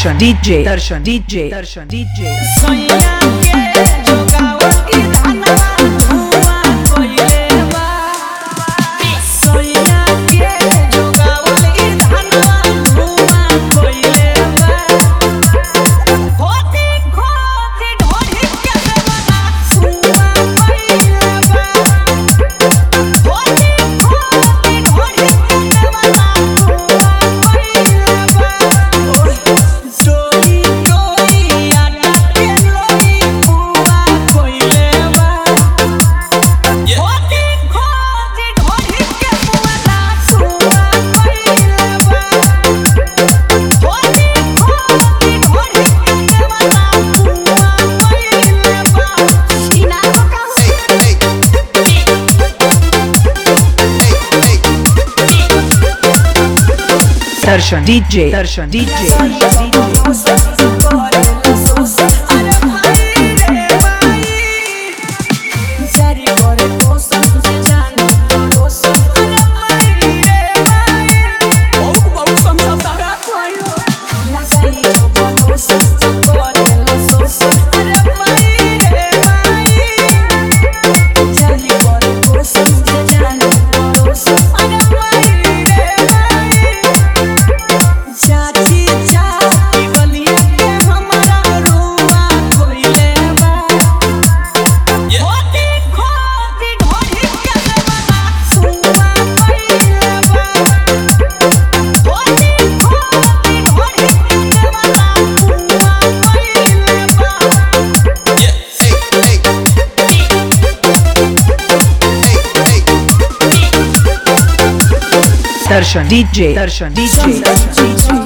दर्शन डीजे दर्शन डीजे दर्शन डीजे सोया के जोगावल की धानवा धुआं कोइले बा सोया के जोगावल की धानवा धुआं कोइले बा खोती खोती ढोरी के देवना सुआ कोइले बा खोती खोती ढोरी के देवना सुआ कोइले बा जोई जोई आटा के लोई बुआ कोइले बा खोती खोती ढोरी के बुआ सुआ कोइले बा खोती खोती ढोरी के देवना बुआ कोइले बा इना का दर्शन डीजे दर्शन डीजे चाची चाची गलिया के हमरा रुआ कोइले बा खोती खोती ढोरी के देवना सुआ कोइले बा खोती खोती ढोरी के देवना सुआ कोइले बा दर्शन डीजे दर्शन डीजे